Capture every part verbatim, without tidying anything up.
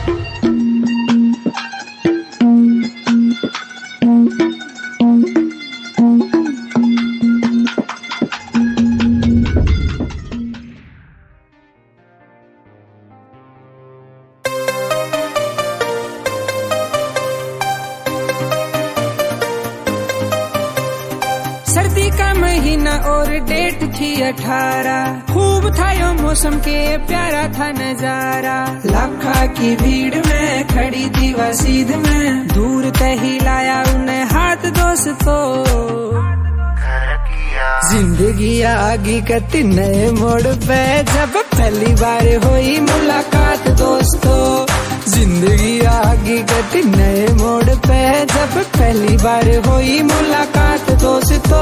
सर्दी का महीना और डेट थी अठारह, खूब था यो मौसम के प्यारा था नजारा। लाखा की भीड़ में खड़ी थी वसीद में, दूर तही लाया उन्हें हाथ दोस्तों। जिंदगी आगे कति नए मोड़ पे जब पहली बार हुई मुलाकात दोस्तों। जिंदगी आगे कति नए मोड़ पे जब पहली बार हुई मुलाकात दोस्तों।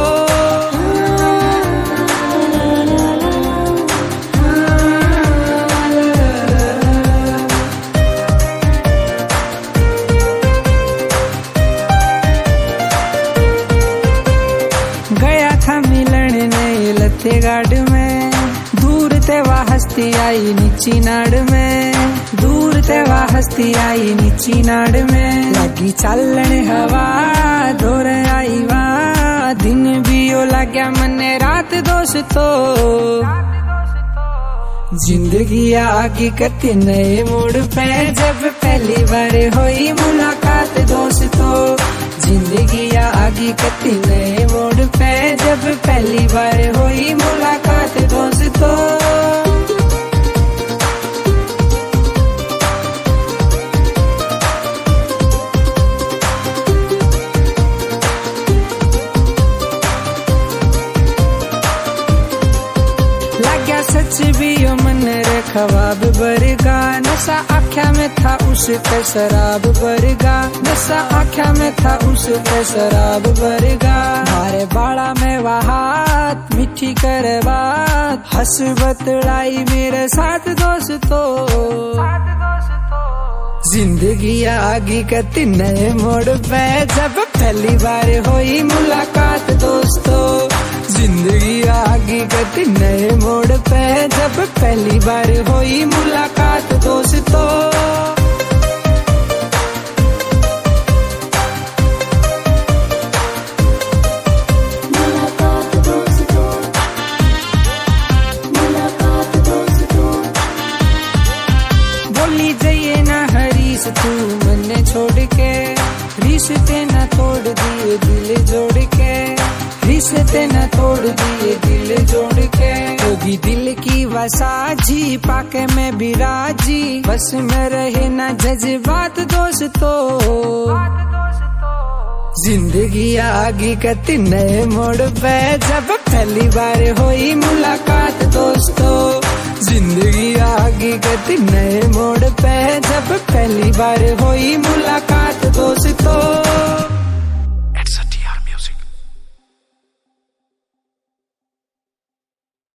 गया था मिलन नई लते गाड़ में, दूर ते वह हस्ती आई नीची नाड़ में। दूर ते वह हस्ती आई नीची नाड़ में, लगी चालन हवा दौर आई वाह। दिन भी ओ लग्या मने रात दोस्तों। जिंदगी आगे कति नए मोड़ पे जब पहली बार हुई मुलाकात दोस्तों। जिंदगी आगे कति नए मोड़ पे जब पहली बार हुई मुलाकात दोस्तों। सच भी यो मन रे ख्वाब बरगा, नशा आख्या में था उस पे शराब बरगा। नशा आख्या में था उस पे शराब बरगा। मारे बाड़ा में वहात मिठी करे बात, हंस बतलाई मेरे साथ दोस्तों। जिंदगी आगे कति नए मोड़ पे जब पहली बार हुई मुलाकात दोस्तों। जिंदगी आगे कति नए मोड़ पे जब पहली बार हुई मुलाकात दोस्तों। बोली जाइए ना हरीश तू मन्ने छोड़ के, रिश्ते न तोड़ दिए दिल जोड़ के। रिश्ते न तोड़ दिए दिल जोड़ के, होगी दिल की वसाजी पाके में भी राजी। बस में रहे ना जज्बात दोस्तों। जिंदगी आगे कति नए मोड़ पे जब पहली बार हुई मुलाकात दोस्तों। जिंदगी आगे कति नए मोड़ पे जब पहली बार हुई मुलाकात दोस्तों।